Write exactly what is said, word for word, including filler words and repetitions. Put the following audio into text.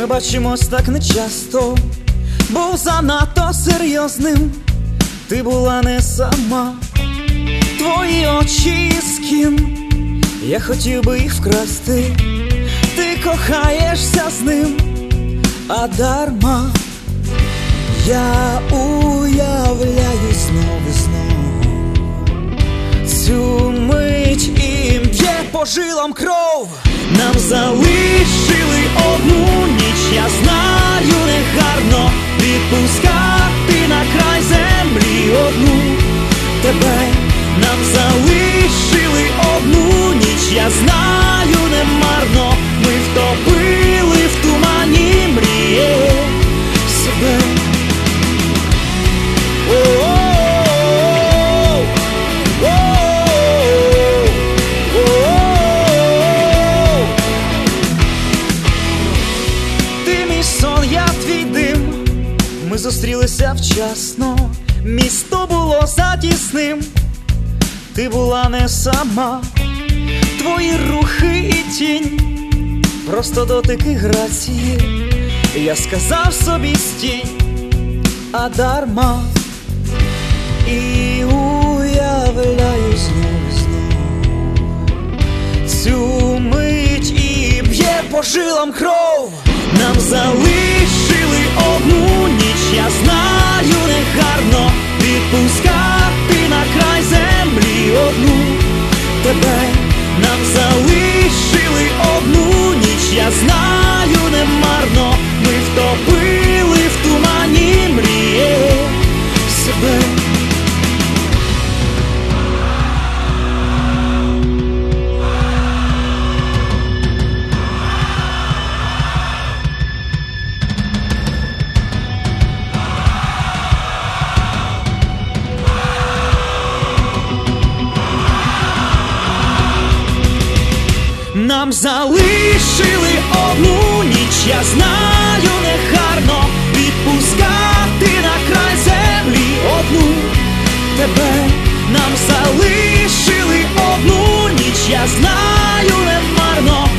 Ми бачимось так нечасто, був занадто серйозним. Ти була не сама, твої очі і скін, я хотів би їх вкрасти. Ти кохаєшся з ним, а дарма. Я уявляю знов і знов цю мить, і б'є по жилам кров. Нам залишили одну ніч, я знаю, не гарно відпускати на край землі одну тебе. Нам залишили одну ніч, я знаю, не марно. Ми втопили в тумані мрії себе. Ти мій сон, я твій дим. Ми зустрілися вчасно, місто було затісним. Ти була не сама, твої рухи і тінь, просто дотики грації. Я сказав собі стій, а дарма. І уявляю знов і знов цю мить, і б'є по жилам кров. Нам залишили одну ніч, я знаю, не гарно відпускати на край землі одну тебе. Нам залишили одну ніч, я знаю, не марно. Ми втопили в тумані мрії себе. Нам залишили одну ніч, я знаю, не гарно відпускати на край землі одну тебе. Нам залишили одну ніч, я знаю, не марно.